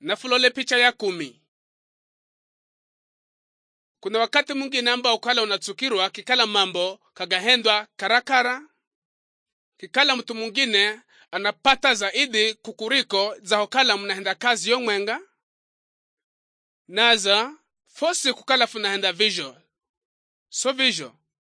Nafulole picha ya 10. Kuna wakati mwingine ambao ukala unatsukirwa kikala mambo kagahendwa karakara. Kikala mtu mwingine anapata zaidi kukuriko za hokala mnahenda kazi yomwenga. Naza fosi kukala funahenda visual. So visual.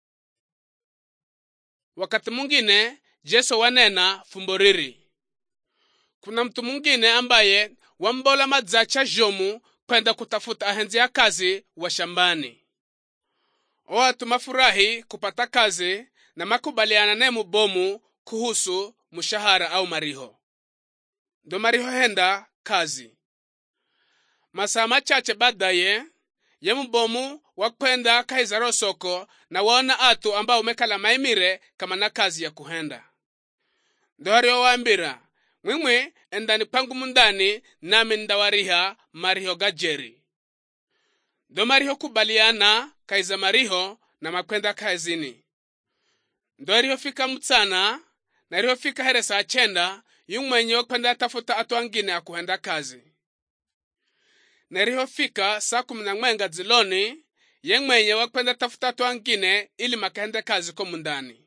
Wakati mwingine Jesu wanena fumboriri. Kuna mtu mwingine ambaye wambola madzacha jomu kwenda kutafuta ahenzi ya kazi wa shambani. Watu mafurahi kupata kazi na makubaliana ne mubomu kuhusu mshahara au mariho. Ndo mariho henda kazi. Masaa machache baadaye ye mubomu wakwenda kaizaro soko na waona atu ambao umekala maimire kama na kazi ya kuhenda. Ndo hario waambira, mwimwe endani pangu mundani nami ndawariha mariho gajeri. Ndo mariho kubaliana kaiza mariho na makwenda kazini. Ndo hario fika mtsana na hario fika here saa 9 yumwenye wakwenda tafuta atu wangine akuhenda kazi. Na hario fika saa 11 ziloni yemwenye wakwenda tafuta atu wangine ili makahende kazi ko mundani.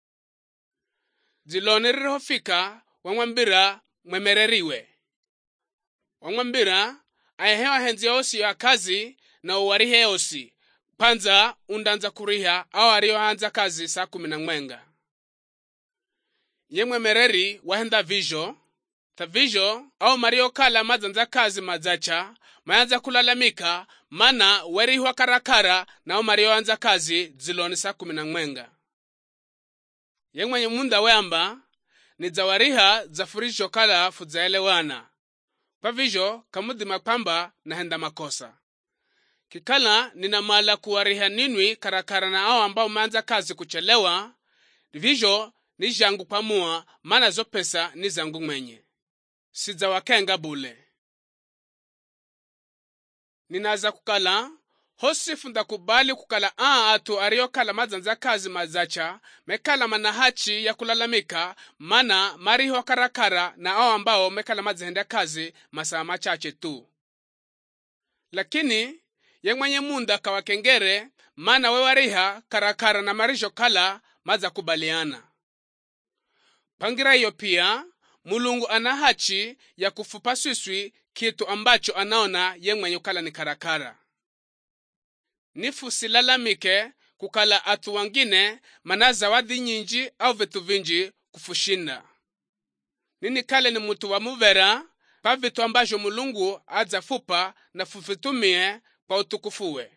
Ziloni hario fika wamwambira mwemereriwe. Wamwambira ayahewa henzi osi ya kazi na uwarihe osi. Panza undanza kuriha au ario hanza kazi saa 11. Ye mwemereri wahenda vijo. Ta vijo au mario kala mazanza kazi mazacha mayanza kulalamika mana werihwa karakara na mario hanza kazi ziloni saa 11. Ye mwenye munda weamba ni zawariha zafurisho kala fudzaelewana. Pavijo kamudima kwamba nahenda makosa. Kikala nina mala kuwariha ninwi karakara na ao ambao manza kazi kuchelewa. Vijo ni jangu pamua mana zo pesa ni zangu mwenye. Sidza wakenga bule. Ninaza kukala hosi funda kubali kukala atu ario kala mazanza kazi mazacha mekala manahachi ya kulalamika mana mariho karakara na ao ambao mekala mazahenda kazi masaa machache tu. Lakini ye mwenye munda kawakengere mana wewariha karakara na marijo kala maza kubaliana. Pangira hiyo pia Mulungu anahachi ya kufupa swiswi kitu ambacho anaona ye mwenye kala ni karakara. Nifu silalamike kukala atu wangine mana zawadi nyinji au vitu vinji kufushinda. Nini kale ni mutu wa muvera pa vitu ambajo Mulungu adza fupa na fufitumie kwa utukufuwe.